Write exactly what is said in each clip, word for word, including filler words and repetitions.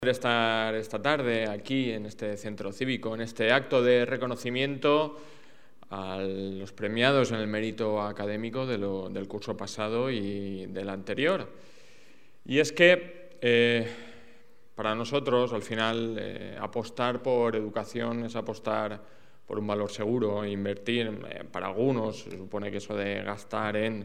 Estar esta tarde aquí en este centro cívico, en este acto de reconocimiento a los premiados en el mérito académico de lo, del curso pasado y del anterior. Y es que eh, para nosotros, al final, eh, apostar por educación es apostar por un valor seguro, invertir. Eh, para algunos se supone que eso de gastar en...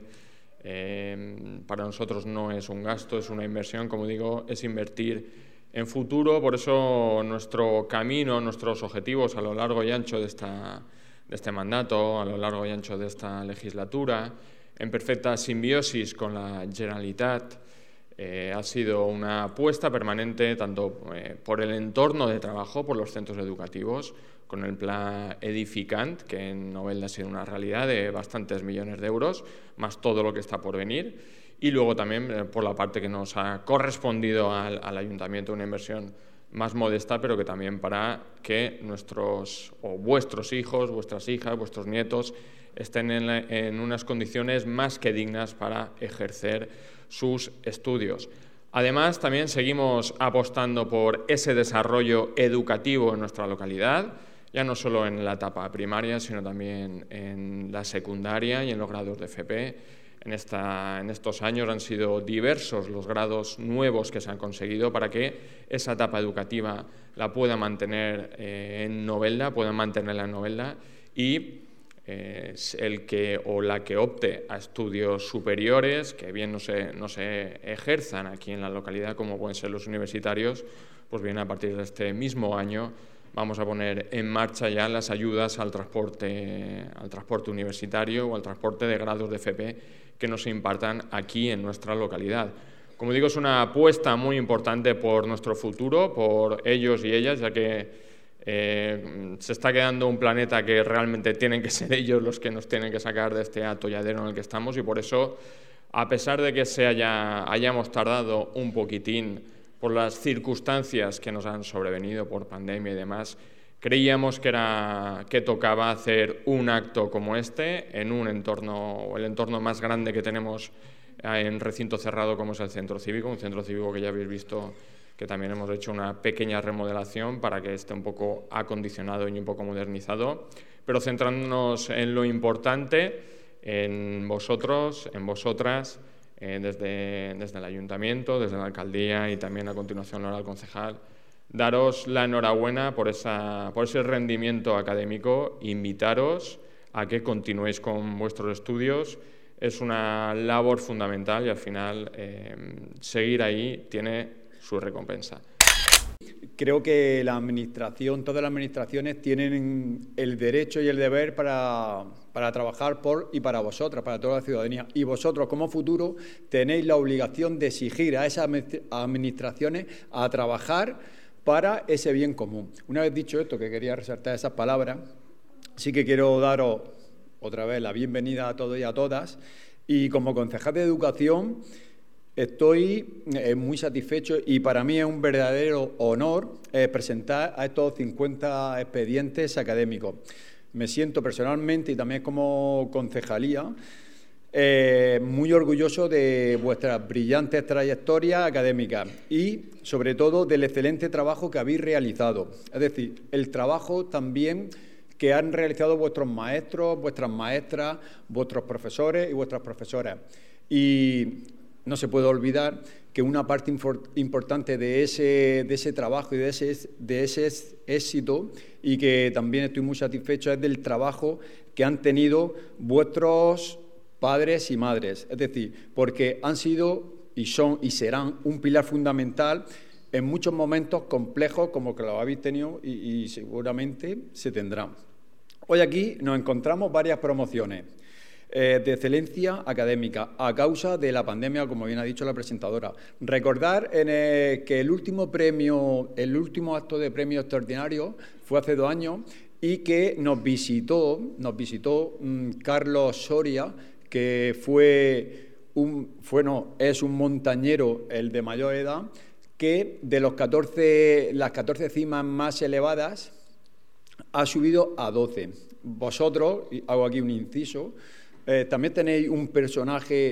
Eh, para nosotros no es un gasto, es una inversión, como digo, es invertir en futuro. Por eso nuestro camino, nuestros objetivos a lo largo y ancho de, esta, de este mandato, a lo largo y ancho de esta legislatura, en perfecta simbiosis con la Generalitat, eh, ha sido una apuesta permanente tanto eh, por el entorno de trabajo, por los centros educativos, con el plan Edificant, que en Novelda ha sido una realidad de bastantes millones de euros, más todo lo que está por venir. Y luego también eh, por la parte que nos ha correspondido al, al ayuntamiento, una inversión más modesta, pero que también para que nuestros o vuestros hijos, vuestras hijas, vuestros nietos estén en, la, en unas condiciones más que dignas para ejercer sus estudios. Además, también seguimos apostando por ese desarrollo educativo en nuestra localidad, ya no solo en la etapa primaria, sino también en la secundaria y en los grados de F P. En, esta, en estos años han sido diversos los grados nuevos que se han conseguido para que esa etapa educativa la pueda mantener eh, en Novelda, pueda mantenerla en Novelda y eh, el que o la que opte a estudios superiores, que bien no se, no se ejerzan aquí en la localidad como pueden ser los universitarios, pues bien a partir de este mismo año vamos a poner en marcha ya las ayudas al transporte, al transporte universitario o al transporte de grados de F P que nos impartan aquí en nuestra localidad. Como digo, es una apuesta muy importante por nuestro futuro, por ellos y ellas, ya que eh, se está quedando un planeta que realmente tienen que ser ellos los que nos tienen que sacar de este atolladero en el que estamos, y por eso, a pesar de que se haya, hayamos tardado un poquitín por las circunstancias que nos han sobrevenido por pandemia y demás, creíamos que, era, que tocaba hacer un acto como este en un entorno, el entorno más grande que tenemos en recinto cerrado como es el centro cívico, un centro cívico que ya habéis visto que también hemos hecho una pequeña remodelación para que esté un poco acondicionado y un poco modernizado, pero centrándonos en lo importante, en vosotros, en vosotras, eh, desde, desde el ayuntamiento, desde la alcaldía y también a continuación ahora al concejal, daros la enhorabuena por, esa, por ese rendimiento académico, invitaros a que continuéis con vuestros estudios. Es una labor fundamental y al final eh, seguir ahí tiene su recompensa. Creo que la administración, todas las administraciones tienen el derecho y el deber para, para trabajar por y para vosotras, para toda la ciudadanía. Y vosotros, como futuro, tenéis la obligación de exigir a esas administraciones a trabajar para ese bien común. Una vez dicho esto, que quería resaltar esas palabras, sí que quiero daros otra vez la bienvenida a todos y a todas. Y como concejal de Educación estoy eh, muy satisfecho y para mí es un verdadero honor eh, presentar a estos cincuenta expedientes académicos. Me siento personalmente y también como concejalía eh, muy orgulloso de vuestras brillantes trayectorias académicas y sobre todo del excelente trabajo que habéis realizado. Es decir, el trabajo también que han realizado vuestros maestros, vuestras maestras, vuestros profesores y vuestras profesoras. Y no se puede olvidar que una parte importante de ese, de ese trabajo y de ese, de ese éxito, y que también estoy muy satisfecho, es del trabajo que han tenido vuestros padres y madres. Es decir, porque han sido y son y serán un pilar fundamental en muchos momentos complejos como que lo habéis tenido y, y seguramente se tendrán. Hoy aquí nos encontramos varias promociones eh, de excelencia académica a causa de la pandemia, como bien ha dicho la presentadora. Recordar en el, que el último premio, el último acto de premio extraordinario fue hace dos años y que nos visitó, nos visitó mmm, Carlos Soria, que fue un, fue no, es un montañero, el de mayor edad, que de los catorce, las catorce cimas más elevadas ha subido a doce. Vosotros, y hago aquí un inciso, eh, también tenéis un personaje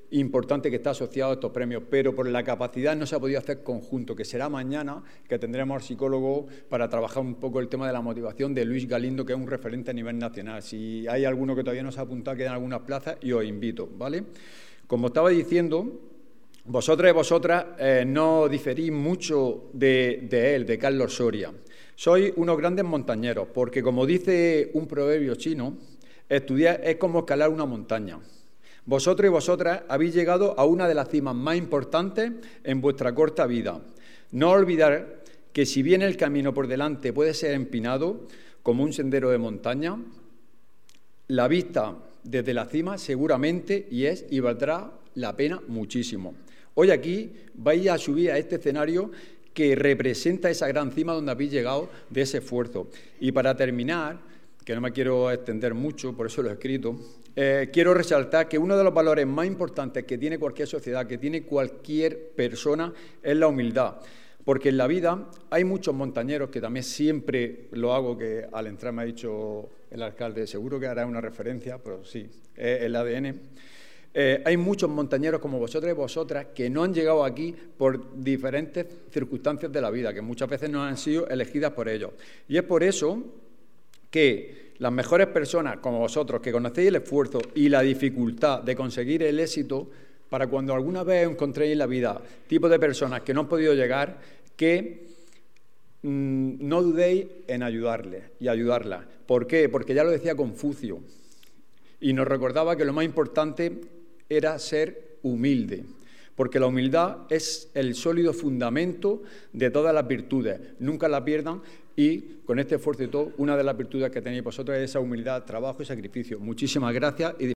importante que está asociado a estos premios, pero por la capacidad no se ha podido hacer conjunto, que será mañana que tendremos al psicólogo para trabajar un poco el tema de la motivación de Luis Galindo, que es un referente a nivel nacional. Si hay alguno que todavía no se ha apuntado, quedan algunas plazas y os invito, ¿vale? Como estaba diciendo, vosotros y vosotras eh, no diferís mucho de, de él, de Carlos Soria. Sois unos grandes montañeros, porque como dice un proverbio chino, estudiar es como escalar una montaña. Vosotros y vosotras habéis llegado a una de las cimas más importantes en vuestra corta vida. No olvidar que si bien el camino por delante puede ser empinado, como un sendero de montaña, la vista desde la cima seguramente y es y valdrá la pena muchísimo. Hoy aquí vais a subir a este escenario que representa esa gran cima donde habéis llegado de ese esfuerzo. Y para terminar, que no me quiero extender mucho, por eso lo he escrito, eh, quiero resaltar que uno de los valores más importantes que tiene cualquier sociedad, que tiene cualquier persona, es la humildad. Porque en la vida hay muchos montañeros, que también siempre lo hago, que al entrar me ha dicho el alcalde, seguro que hará una referencia, pero sí, es el A D N. Eh, hay muchos montañeros como vosotros y vosotras que no han llegado aquí por diferentes circunstancias de la vida, que muchas veces no han sido elegidas por ellos. Y es por eso que las mejores personas como vosotros, que conocéis el esfuerzo y la dificultad de conseguir el éxito, para cuando alguna vez encontréis en la vida tipos de personas que no han podido llegar, que mmm, no dudéis en ayudarles y ayudarlas. ¿Por qué? Porque ya lo decía Confucio, y nos recordaba que lo más importante era ser humilde, porque la humildad es el sólido fundamento de todas las virtudes. Nunca la pierdan y con este esfuerzo y todo, una de las virtudes que tenéis vosotros es esa humildad, trabajo y sacrificio. Muchísimas gracias. Y